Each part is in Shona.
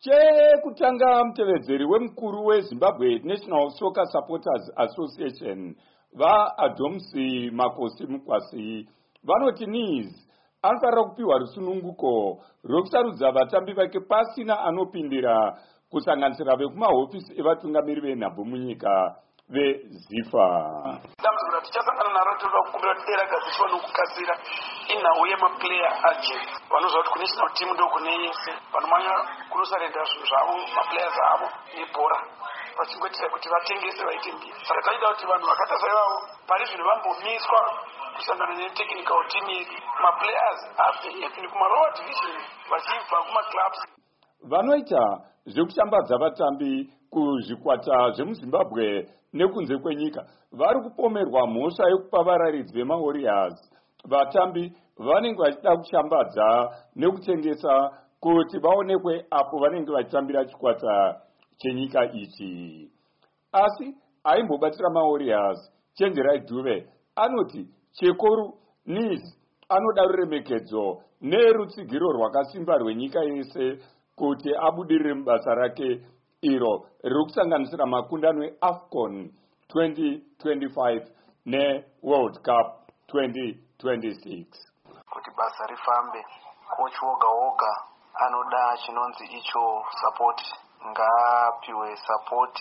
Chekutanga mutevedzeri wemukuru weZimbabwe National Soccer Supporters Association vaAdomsi Makosi Mukwasi vanoti NIS anofanira kupiwa rusununguko rwokusarudza vatambi vake pasina anopindira kusanganisira vekumahofisi evatungamiri venhabvu munyika veZIFA. Dambudziko ratichasangana naro tinoda kukumbira kuti dera gadziswa nokukasira inhau yemaplayer agent vanoziva kuti kunational team ndo kune yese vanomanya kunosarenda zvinhu zvavo maplayers avo nebhora vachingoitira kuti vatengese vaite mbiri. Saka taida kuti vanhu vakaita saivavo pari zvinhu vambomiswa kusangana netechnical team yedu maplayers apinde kumalower division vachibva kumaclubs. Vanoita zvekushambadza vatambi kuzvikwata zvemuZimbabwe nekunze kwenyika vari kupomerwa mhosva yekupa vararidzi vemaWarriors vatambi vanenge vachida kushambadza nekutengesa kuti vaonekwe apo vanenge vachitambira chikwata chenyika ichi. Asi aimbobatira maWarriors Chenjerai Dube anoti chekoru NIS anoda ruremekedzo nerutsigiro rwakasimba rwenyika yese kuti abudirire mubasa rake iro rikusanganisira makundano eAFCON 2025 neWorld Cup 2026. Kuti basa rifambe, coach woga anoda chinonzi icho support, ngaapiwe support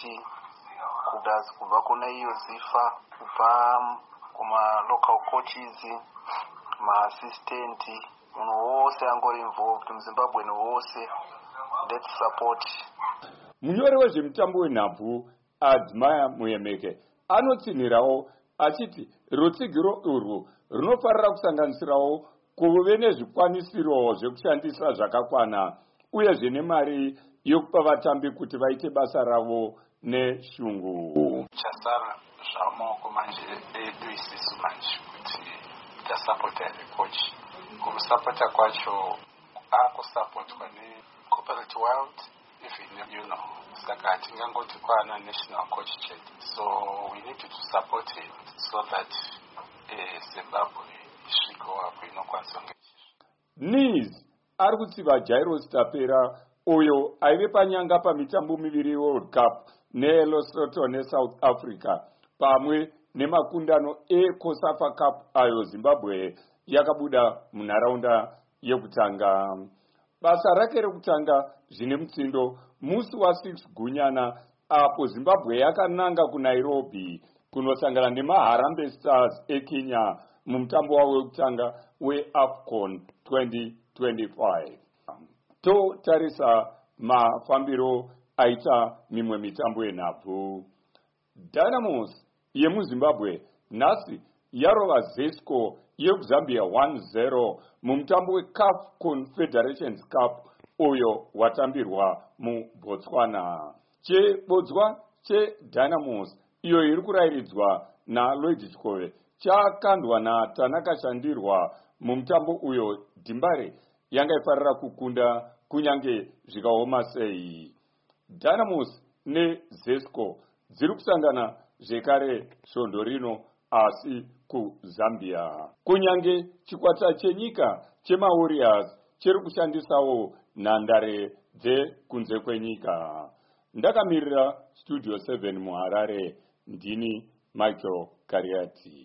kubva kuna iyo ZIFA, kubva kuma local coaches, ma-assistant, munhu wose angori involved muZimbabwe wose. Let's support. Munyori wezvemutambo wenhabvu Admire Muyemeke anotsinhirawo achiti rutsigiro urwu runofarira kusanganisirawo kuve nezvikwanisiro zvekushandisa zvakakwana uyezve nemari yokupa vatambi kuti vaite basa ravo neshungu. Chasara zvamaoko manje edu isisu manje kuti tasapota coach kumusapota kwacho akusapotwa neCorporate World even saka hatingangoti kwana national coach check, so we need to support him so that Zimbabwe isviko apo inokwanisa NIS ari kutsiva Jairus Tapera uyo aive panyanga pamitambo miviri World Cup neLesotho neSouth Africa pamwe nemakundano eCOSAFA Cup ayo Zimbabwe yakabuda munharaunda yekutanga. Basa rake rekutanga zvine mutsindo musi wa6 Gunyana apo Zimbabwe yakananga kuNairobi kunosangana nemaHarambe Stars eKenya mumutambo wavo wekutanga weAFCON 2025. Totarisa mafambiro aita mimwe mitambo yenhabvu. Dynamos yemuZimbabwe nhasi yarova Zesco yekuZambia 1-0 mumutambo weCAF Confederations Cup uyo watambirwa muBotswana. Chebodzwa cheDynamos iyo iri kurayiridzwa naLloyd Chikove chakandwa naTanaka Shandirwa mumutambo uyo Dimbare yanga ifarira kukunda kunyange zvikaoma sei. Dynamos neZesco dziri kusangana zvekare svondo rino asi kuZambia. Kunyange chikwata chenyika chemaWarriors chiri kushandisawo nhandare dzekunze kwenyika. Ndakamirira Studio 7 muHarare, ndini Michael Kariati.